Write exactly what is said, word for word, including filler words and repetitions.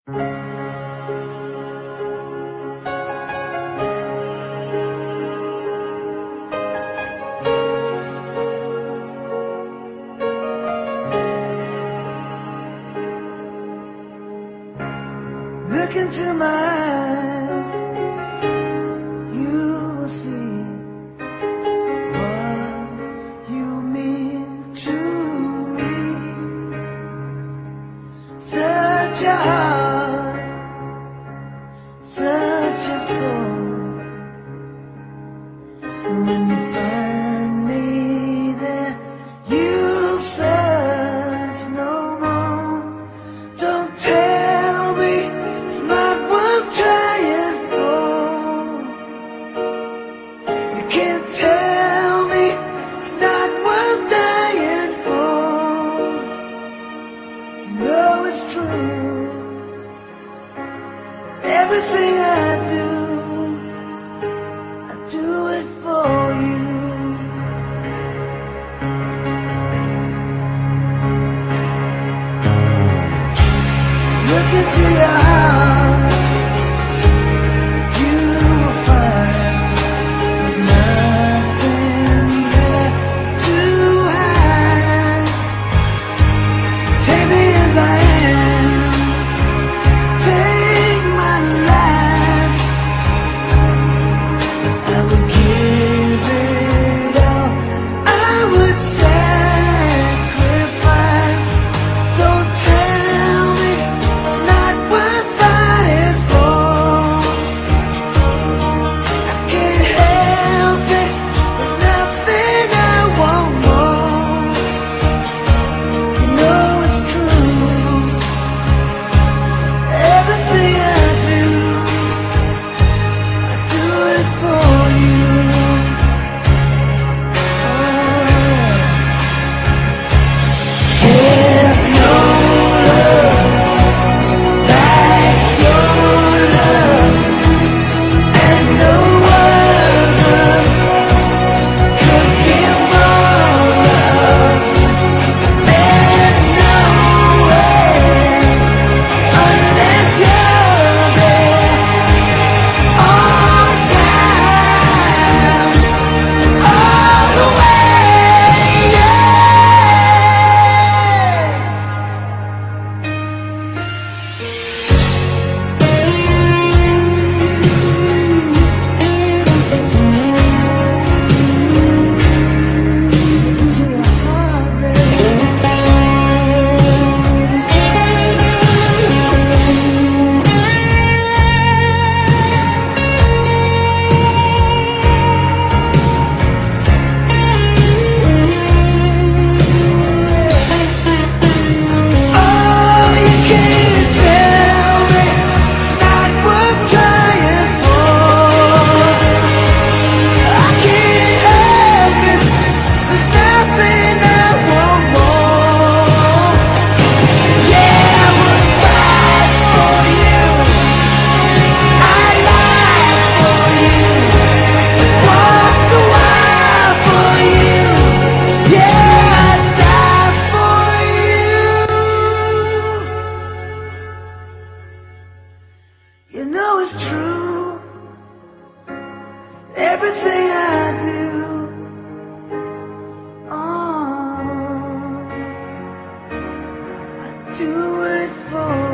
Look into my eyes, you will see what you mean to me. Such a heart, such a soul. When you find me there, you'll search no more. Don't tell me it's not worth trying for. You can't tell me it's not worth dying for. You know it's true. Everything I do, I do it for you. Look into your heart, you will find there's nothing there to hide. Take me as I am, take my life. I would give it all, I would sacrifice. Don't tell me it's not worth fighting for. I can't help it, there's nothing I want more. You know it's true. Everything I do, I do it for you. There's no love like your love, and no other could give more love. There's no way unless you're there all time, all the way, yeah. To your heart, baby. Oh, you can't tell me it's not worth trying for. I can't help it, there's nothing I want more. Yeah, I would fight for you, I lie for you, walk the wire for you. Yeah, I'd die for you. You know it's true. Everything I do, oh, I do it for